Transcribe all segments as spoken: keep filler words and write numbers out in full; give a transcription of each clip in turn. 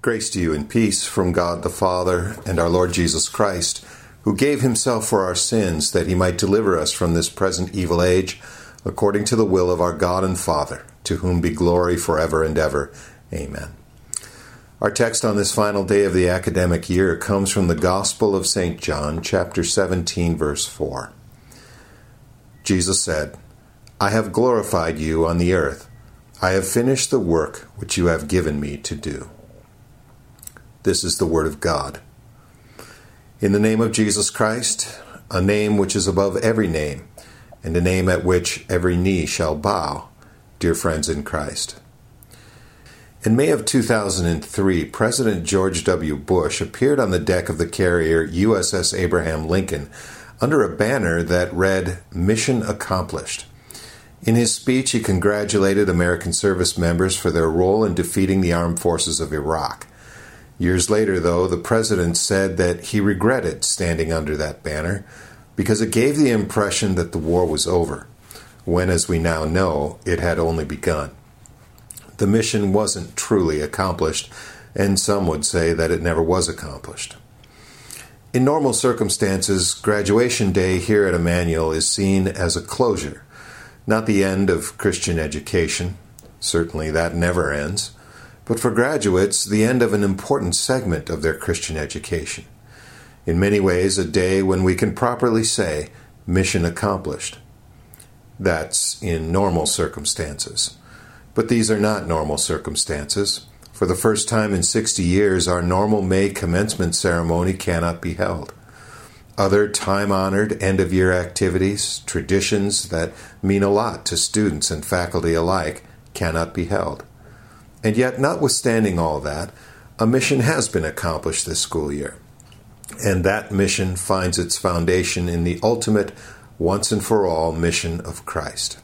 Grace to you and peace from God the Father and our Lord Jesus Christ, who gave himself for our sins that he might deliver us from this present evil age, according to the will of our God and Father, to whom be glory forever and ever. Amen. Our text on this final day of the academic year comes from the Gospel of Saint John, chapter seventeen, verse four. Jesus said, "I have glorified you on the earth. I have finished the work which you have given me to do." This is the word of God. In the name of Jesus Christ, a name which is above every name, and a name at which every knee shall bow, dear friends in Christ. In May of two thousand three, President George W. Bush appeared on the deck of the carrier U S S Abraham Lincoln under a banner that read, "Mission Accomplished." In his speech, he congratulated American service members for their role in defeating the armed forces of Iraq. Years later, though, the president said that he regretted standing under that banner because it gave the impression that the war was over, when, as we now know, it had only begun. The mission wasn't truly accomplished, and some would say that it never was accomplished. In normal circumstances, graduation day here at Emmanuel is seen as a closure, not the end of Christian education. Certainly that never ends. But for graduates, the end of an important segment of their Christian education. In many ways, a day when we can properly say, mission accomplished. That's in normal circumstances. But these are not normal circumstances. For the first time in sixty years, our normal May commencement ceremony cannot be held. Other time-honored end-of-year activities, traditions that mean a lot to students and faculty alike, cannot be held. And yet, notwithstanding all that, a mission has been accomplished this school year. And that mission finds its foundation in the ultimate, once-and-for-all mission of Christ.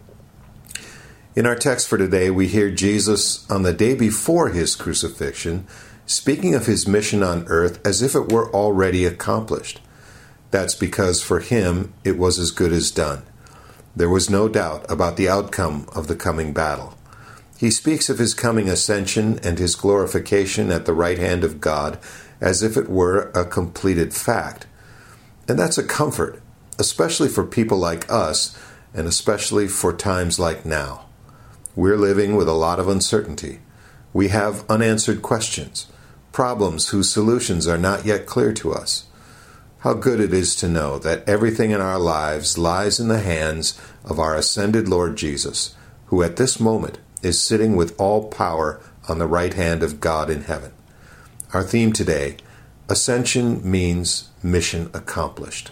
In our text for today, we hear Jesus, on the day before his crucifixion, speaking of his mission on earth as if it were already accomplished. That's because for him, it was as good as done. There was no doubt about the outcome of the coming battle. He speaks of his coming ascension and his glorification at the right hand of God as if it were a completed fact. And that's a comfort, especially for people like us, and especially for times like now. We're living with a lot of uncertainty. We have unanswered questions, problems whose solutions are not yet clear to us. How good it is to know that everything in our lives lies in the hands of our ascended Lord Jesus, who at this moment is sitting with all power on the right hand of God in heaven. Our theme today, Ascension means mission accomplished.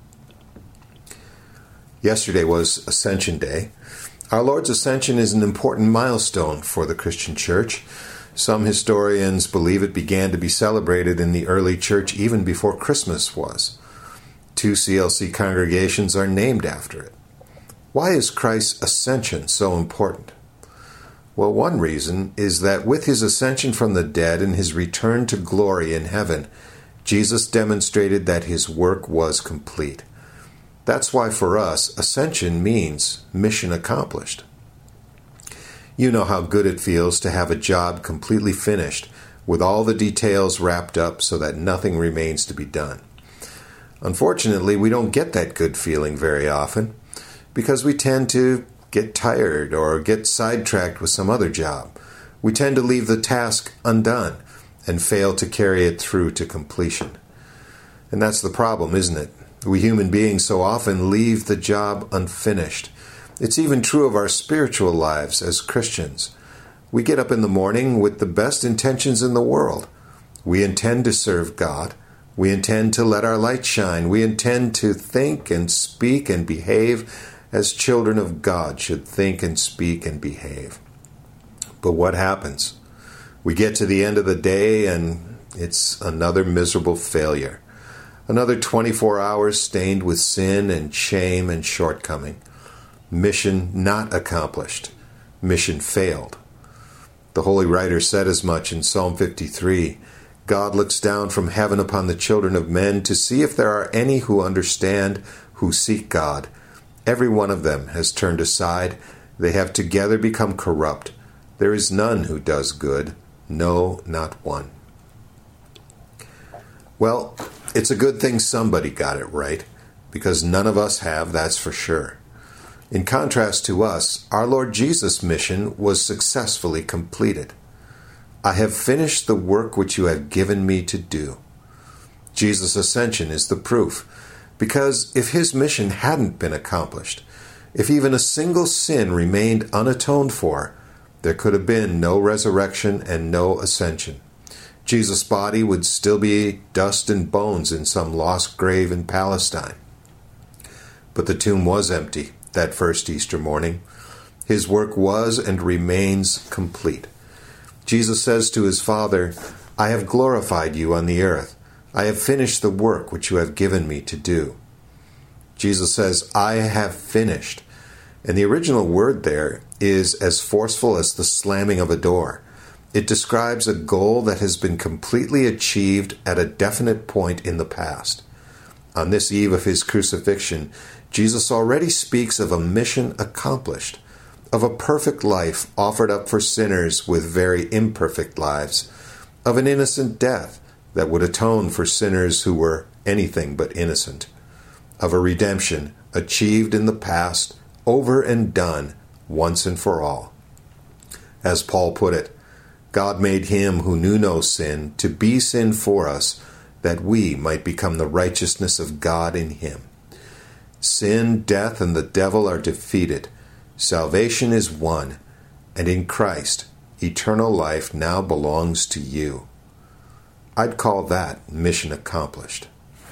Yesterday was Ascension Day. Our Lord's Ascension is an important milestone for the Christian Church. Some historians believe it began to be celebrated in the early church even before Christmas was. Two C L C congregations are named after it. Why is Christ's ascension so important? Well, one reason is that with his ascension from the dead and his return to glory in heaven, Jesus demonstrated that his work was complete. That's why for us, ascension means mission accomplished. You know how good it feels to have a job completely finished, with all the details wrapped up so that nothing remains to be done. Unfortunately, we don't get that good feeling very often, because we tend to get tired or get sidetracked with some other job. We tend to leave the task undone and fail to carry it through to completion. And that's the problem, isn't it? We human beings so often leave the job unfinished. It's even true of our spiritual lives as Christians. We get up in the morning with the best intentions in the world. We intend to serve God. We intend to let our light shine. We intend to think and speak and behave as children of God should think and speak and behave. But what happens? We get to the end of the day and it's another miserable failure. Another twenty-four hours stained with sin and shame and shortcoming. Mission not accomplished. Mission failed. The holy writer said as much in Psalm fifty-three. God looks down from heaven upon the children of men to see if there are any who understand, who seek God. Every one of them has turned aside. They have together become corrupt. There is none who does good, No, not one. Well, it's a good thing somebody got it right, because none of us have, that's for sure. In contrast to us, our Lord Jesus' mission was successfully completed. I have finished the work which you have given me to do. Jesus' ascension is the proof, because if his mission hadn't been accomplished, if even a single sin remained unatoned for, there could have been no resurrection and no ascension. Jesus' body would still be dust and bones in some lost grave in Palestine. But the tomb was empty that first Easter morning. His work was and remains complete. Jesus says to his Father, I have glorified you on the earth. I have finished the work which you have given me to do. Jesus says, I have finished. And the original word there is as forceful as the slamming of a door. It describes a goal that has been completely achieved at a definite point in the past. On this eve of his crucifixion, Jesus already speaks of a mission accomplished, of a perfect life offered up for sinners with very imperfect lives, of an innocent death that would atone for sinners who were anything but innocent, of a redemption achieved in the past, over and done, once and for all. As Paul put it, God made him who knew no sin to be sin for us, that we might become the righteousness of God in him. Sin, death, and the devil are defeated. Salvation is won, and in Christ, eternal life now belongs to you. I'd call that mission accomplished.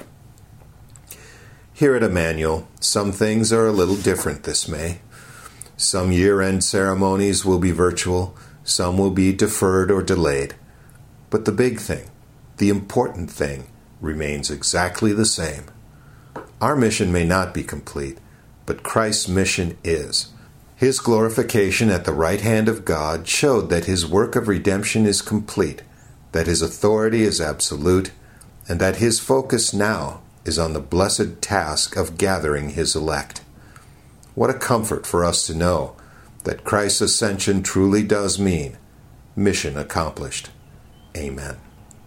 Here at Emmanuel, some things are a little different this May. Some year-end ceremonies will be virtual, some will be deferred or delayed. But the big thing, the important thing, remains exactly the same. Our mission may not be complete, but Christ's mission is. His glorification at the right hand of God showed that his work of redemption is complete, that his authority is absolute, and that his focus now is on the blessed task of gathering his elect. What a comfort for us to know that Christ's ascension truly does mean mission accomplished. Amen.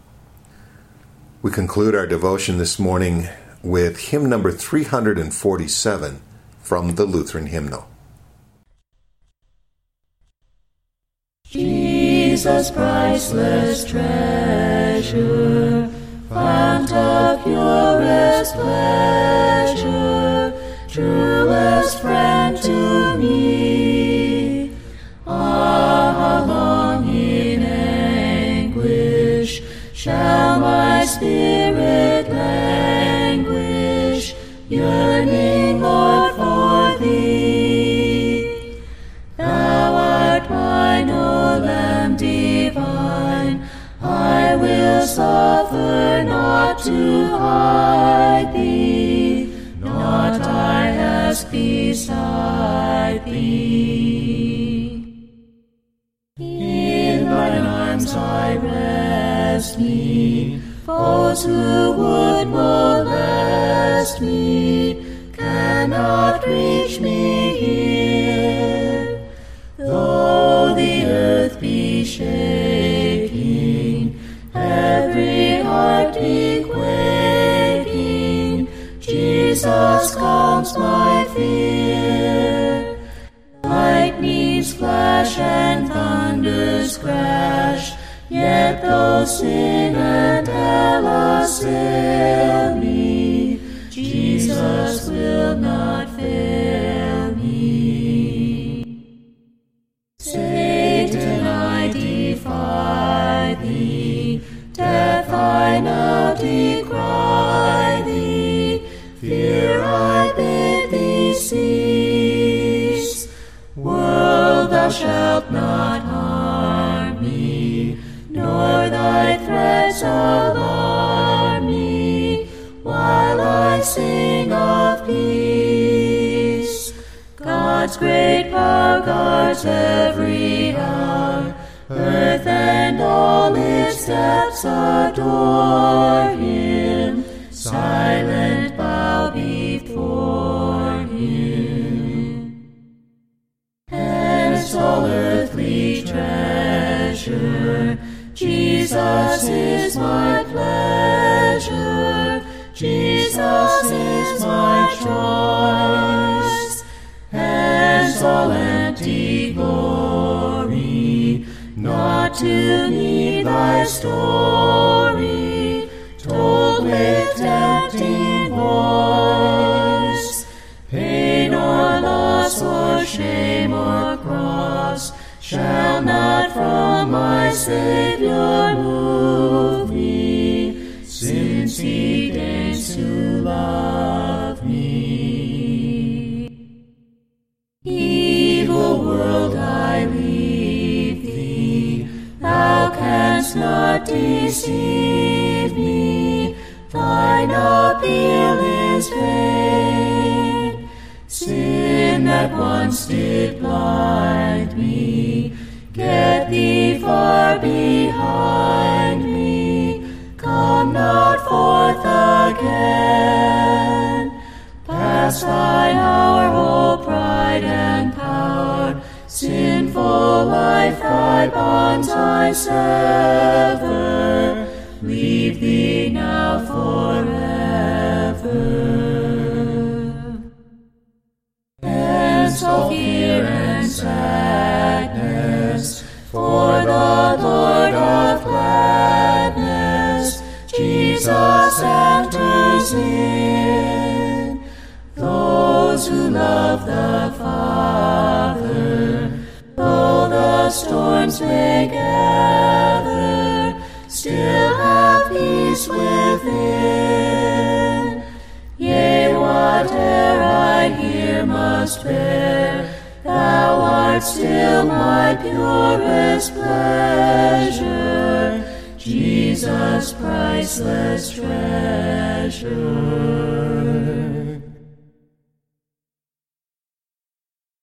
We conclude our devotion this morning with hymn number three hundred forty-seven from the Lutheran Hymnal. Jesus, priceless treasure, fount of purest pleasure, truest friend to me. Ah, how long in anguish shall my spirit languish, yearning, Lord, for thee. Thou art mine, O Lamb divine, I will suffer not to hide thee, not I ask beside thee. In thine arms I rest me, foes who would molest me cannot reach me here. Though the earth be shaking, every heart be quaking, Jesus calms my fear. Lightnings flash and thunders crash, yet though sin and hell assail me, Jesus will not fail me. Satan, I defy thee, death, I now decry thee, fear, I bid thee cease. World, thou shalt not harm me, nor thy threats alarm me, while I sing of peace. God's great power guards every hour, earth and all its depths adore him, silent bow before him. Hence all earthly treasure Jesus is my pleasure, Jesus is my choice, hence all empty glory, not to need thy story, told with tempting voice, pain or loss or shame or cross, shall not from my Savior move me, since he deigns to love me. Evil world, I leave thee, thou canst not deceive me, thine appeal is vain. Sin that once did blind me, get thee far behind me, come not forth again. Past thine hour, O pride and power, sinful life, thy bonds I sever, leave thee now forever. Hence all fear and sadness, for the Lord of gladness, Jesus enters in. Those who love the Father, though the storms may gather, still have peace within. Yea, whate'er I here must bear, thou art still my purest pleasure, Jesus, priceless treasure.